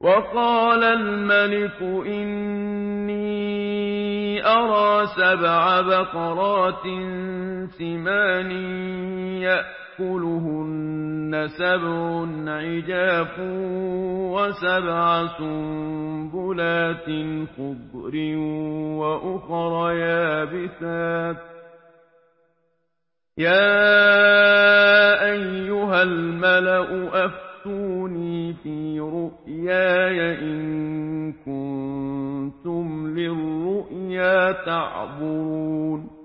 وقال الملك إني أرى 7 بقرات سمان يأكلهن 7 عجاف و7 سنبلات خضر وأخر يابسات يا أيها الملأ أفتوني في رؤياي إن كنتم للرؤيا تعبرون